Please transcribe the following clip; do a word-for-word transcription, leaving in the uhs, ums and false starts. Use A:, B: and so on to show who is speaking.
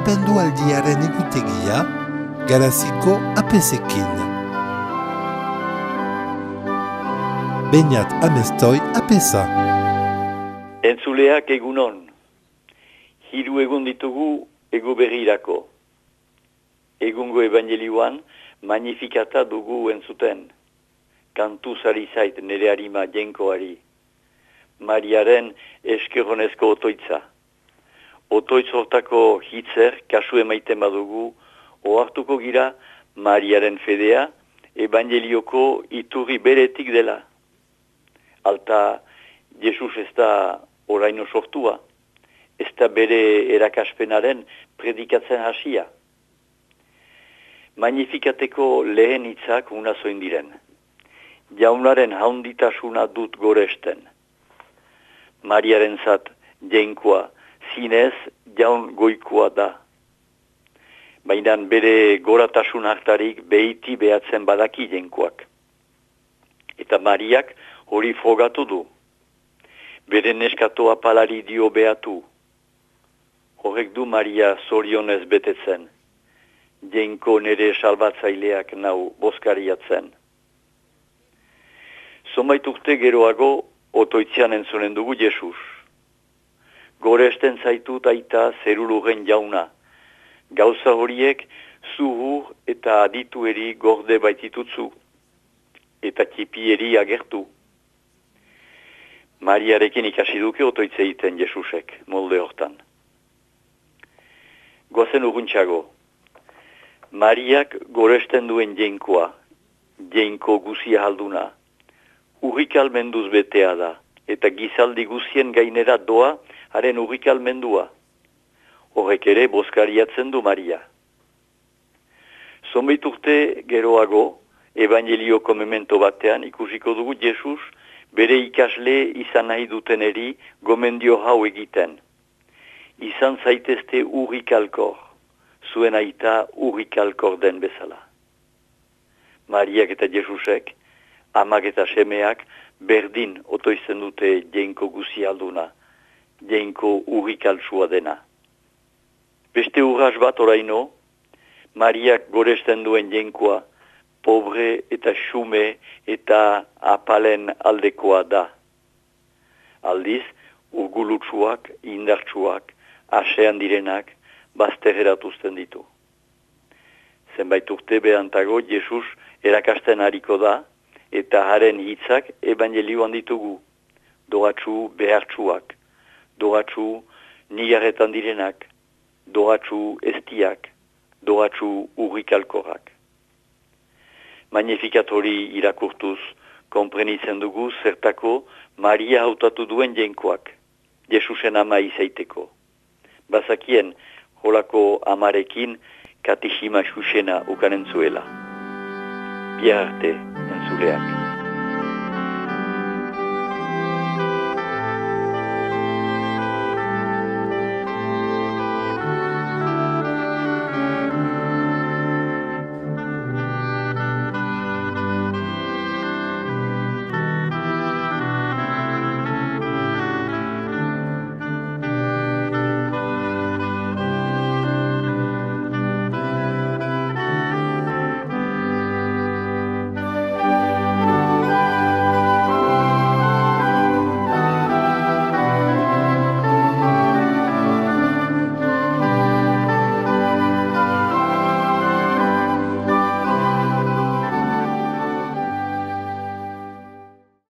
A: abendu aldiaren egutegia, Garaziko apesekin. Beñat Amestoi apesa.
B: Entzuleak egunon. Hiru egun ditugu egu berrirako. Egungo evangelioan magnifikata dugu entzuten. Kantu zari zait nere harima jenkoari. Mariaren eskeronezko otoitza. Otoitz hortako hitzer kasu emaiten badugu, ohartuko gira Mariaren fedea evangelioko iturri beretik dela. Alta, Jesus ez da oraino sortua, ez da bere erakaspenaren predikatzen hasia. Magnifikateko lehen hitzak unazoin diren. Jaunaren haunditasuna dut goresten. Mariaren zat jainkoa, zinez jaun goikoa da. Baina bere goratasun hartarik behiti behatzen badaki jainkoak. Eta Mariak hori frogatu du. Bere neskatoa palari dio behatu. Horrek du Maria zorionez betetzen. Jainko nere salbatzaileak nau boskariatzen. Zonbait urte geroago otoitzean entzunen dugu Jesus. Goresten zaitut aita zerulugen jauna. Gauza horiek zuhur eta aditueri gorde baititutzu. Eta txipieri agertu. Mariarekin ikasi duke otoitze egiten Jesusek, molde hortan. Goazen urguntxago. Mariak goresten duen jainkoa, jainko guzia halduna, urrikal menduz betea da, eta gizaldi guzien gainera doa, haren urrikal mendua. Horrek ere boskariatzen du Maria. Zonbait urte geroago, evangelioko memento batean ikusiko dugu Jesus bere ikasle izan nahi duteneri gomendio hau egiten. Izan zaitezte urrikalkor, zuen aita urrikalkor den bezala. Mariak eta Jesusek, amak eta semeak berdin otoizten dute jainko guzi alduna, jainko urrikaltsua dena. Beste urras bat oraino, Mariak goresten duen jainkoa, pobre eta xume eta apalen aldekoa da. Aldiz, urgulutsuak, indartsuak, asean direnak, bazterreratuzten ditu. Zenbait urte berantago, Jesus erakasten hariko da, eta haren hitzak evangelioan ditugu. Doratsu behartsuak, doratsu nigarretan direnak, doratsu estiak, doratsu urrikalkorak. Magnifikat hori irakurtuz, konprenitzen dugu zertako Maria hautatu duen jainkoak, Jesusen ama izaiteko. Bazakien, holako amarekin katixima xusena ukanen zuela. Bia arte, entzuleak.